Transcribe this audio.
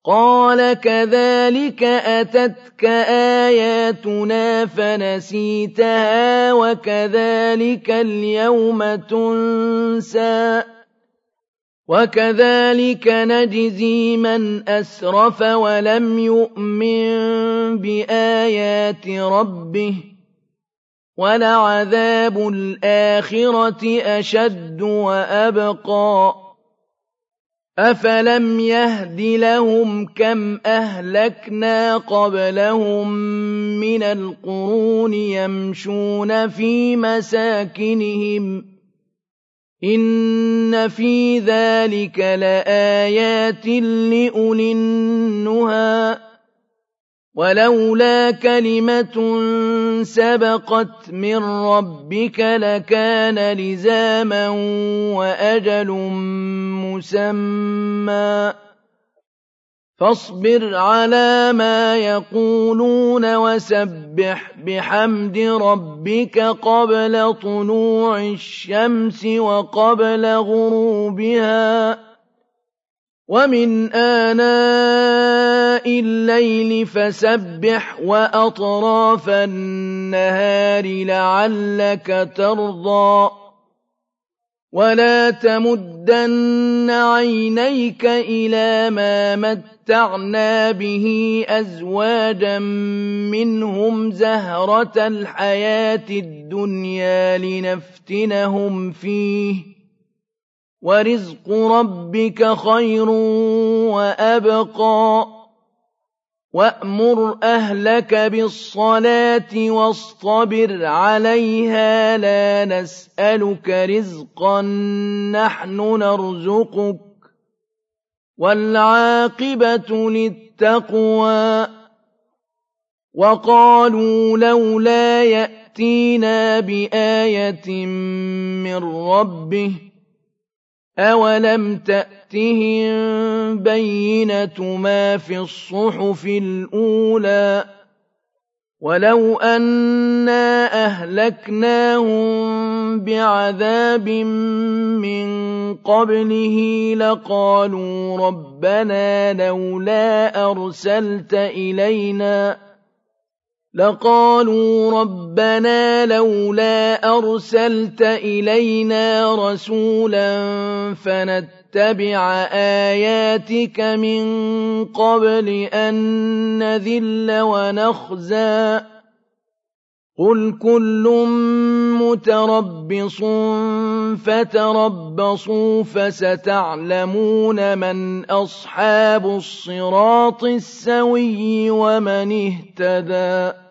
قَالَ كَذَٰلِكَ أَتَتْكَ آيَاتُنَا فَنَسِيتَهَا وَكَذَٰلِكَ الْيَوْمَ تُنسَىٰ وَكَذَٰلِكَ نَجْزِي مَنْ أَسْرَفَ وَلَمْ يُؤْمِن بِآيَاتِ رَبِّهِ ۚ وَلَعَذَابُ الْآخِرَةِ أَشَدُّ وَأَبْقَىٰ أَفَلَمْ يَهْدِ لَهُمْ كَمْ أَهْلَكْنَا قَبْلَهُم مِّنَ الْقُرُونِ يَمْشُونَ فِي مَسَاكِنِهِمْ ۗ إِنَّ فِي ذَٰلِكَ لَآيَاتٍ لِّأُولِي النُّهَىٰ وَلَوْلَا كَلِمَةٌ سَبَقَتْ مِن رَّبِّكَ لَكَانَ لِزَامًا وَأَجَلٌ مُّسَمًّى فاصبر على ما يقولون وسبح بحمد ربك قبل طلوع الشمس وقبل غروبها ومن آناء الليل فسبح وأطراف النهار لعلك ترضى ولا تمدن عينيك إلى ما متعنا به أزواجا منهم زهرة الحياة الدنيا لنفتنهم فيه ورزق ربك خير وأبقى وأمر أهلك بالصلاة واصطبر عليها لا نسألك رزقا نحن نرزقك والعاقبة للتقوى وقالوا لولا يأتينا بآية من ربه أَوَلَمْ تَأْتِهِم بَيِّنَةُ مَا فِي الصُّحُفِ الْأُولَىٰ وَلَوْ أَنَّا أَهْلَكْنَاهُم بِعَذَابٍ مِّن قَبْلِهِ لَقَالُوا رَبَّنَا لَوْلَا أَرْسَلْتَ إِلَيْنَا رَسُولًا فَنَتَّبِعَ آيَاتِكَ مِن قَبْلِ أَن نَّذِلَّ وَنَخْزَىٰ ۚ قُلْ كُلٌّ مُّتَرَبِّصٌ فَتَرَبَّصُوا فَسَتَعْلَمُونَ مَنْ أَصْحَابُ الصِّرَاطِ السَّوِيِّ وَمَنِ اهْتَدَىٰ